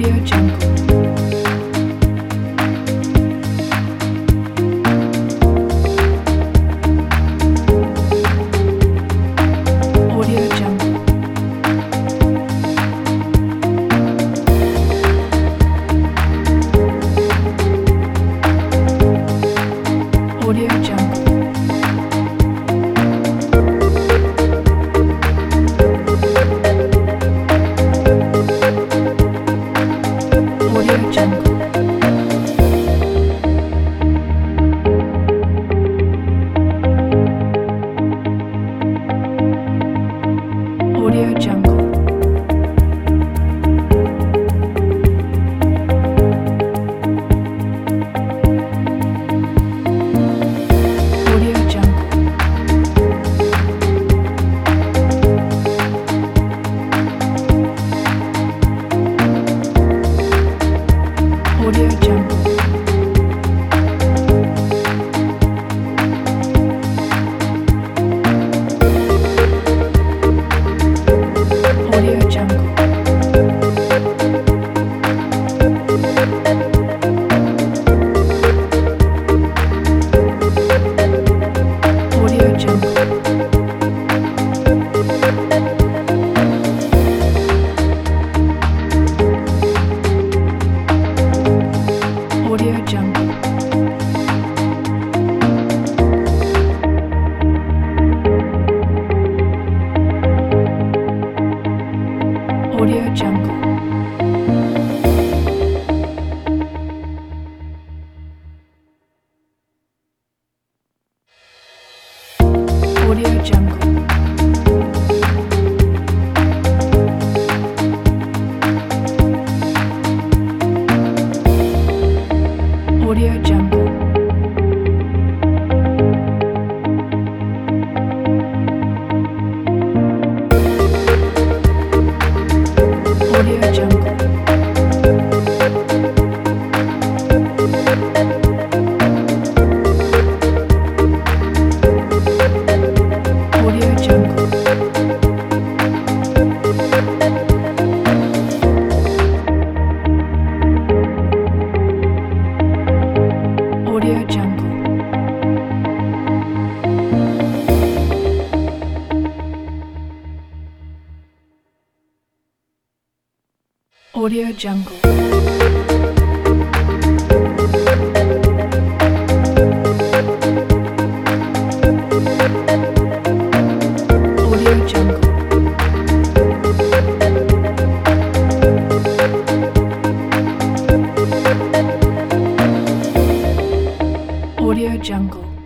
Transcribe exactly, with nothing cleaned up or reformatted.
Audio Jungle. Audio Jungle. Audio Jungle. Audio Jungle. Audio Jungle. Audio Jungle. Audio Jungle. Audio Jungle. Audio Jungle. Audio Jungle. Audio Jungle. Audio Jungle. Audio Jungle. Audio Jungle. Audio Jungle. Audio Jungle. Audio Jungle. Audio Jungle. Audio Jungle.